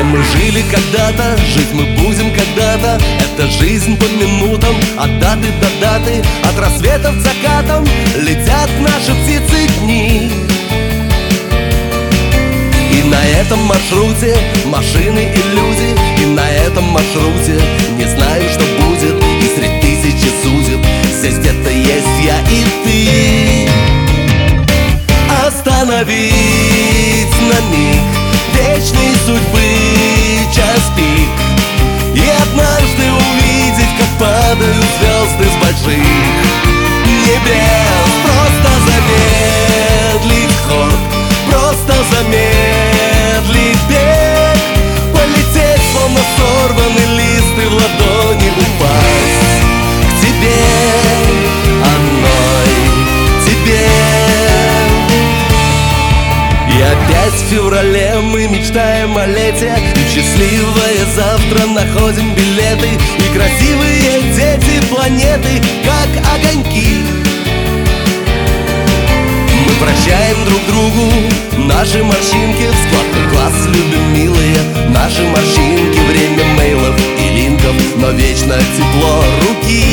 Все мы жили когда-то, жить мы будем когда-то. Это жизнь по минутам, от даты до даты. От рассвета к закатам летят наши птицы дни. И на этом маршруте машины и люди. И на этом маршруте не знаю, что будет. И средь тысячи судеб здесь где-то есть я и ты. Остановить на миг вечной судьбы час пик. И однажды увидеть, как падают звезды с больших небес. Просто замедлить ход, просто замедлить бег. Полететь, словно сорванный лист, и в ладони упасть к тебе, одной тебе. И опять в феврале мы мечтаем о лете, и в счастливое завтра находим билеты. И красивые дети планеты, как огоньки. Мы прощаем друг другу наши морщинки. В складках глаз любим, милые, наши морщинки. Время мейлов и линков, но вечно тепло руки.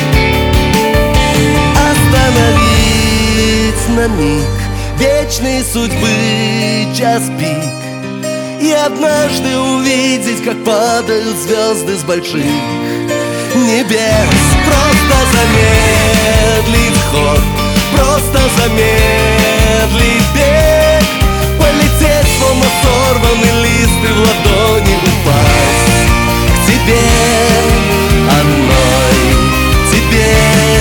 Остановить на миг вечной судьбы час пик. И однажды увидеть, как падают звезды с больших небес. Просто замедлить ход, просто замедлить бег. Полететь, словно сорванный лист, и в ладони упасть к тебе, одной тебе.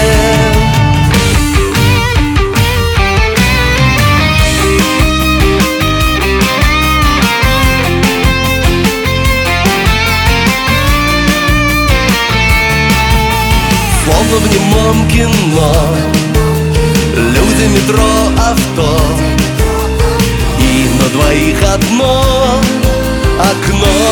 Словно в немом кино, люди, метро, авто. И на двоих одно окно.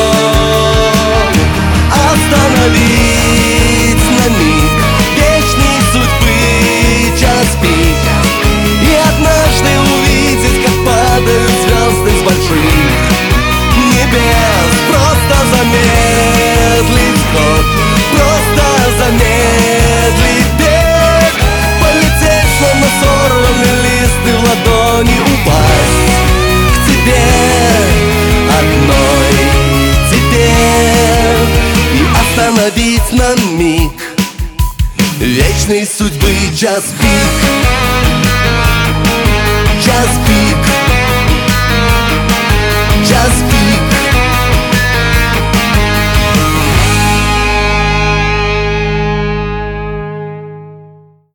Остановить на миг вечной судьбы час пик. И однажды увидеть, как падают звезды с больших небес. Просто замедлить ход, просто замедлить бег. Полететь, словно сорванный лист, и в ладони упасть к тебе, одной тебе. И остановить на миг вечной судьбы час пик. Час пик.